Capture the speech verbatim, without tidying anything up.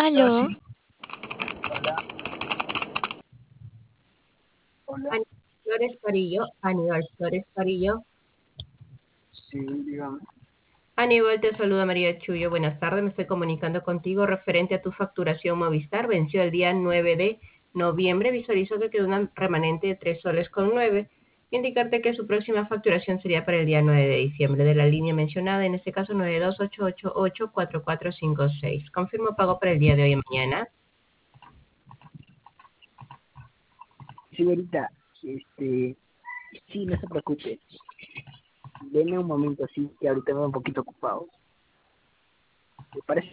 Ah, Aló, sí. Hola, hola. Aníbal Flores Parillo, Aníbal Flores Parillo. Sí, dígame. Aníbal, te saluda María Chuyo. Buenas tardes, me estoy comunicando contigo referente a tu facturación Movistar. Venció el día nueve de noviembre. Visualizo que quedó una remanente de tres soles con nueve. Indicarte que su próxima facturación sería para el día nueve de diciembre de la línea mencionada, en este caso nueve dos ocho ocho ocho cuatro cuatro cinco seis. Confirmo pago para el día de hoy y mañana. Señorita, este, sí, no se preocupe. Deme un momento, sí, que ahorita me veo un poquito ocupado. ¿Le parece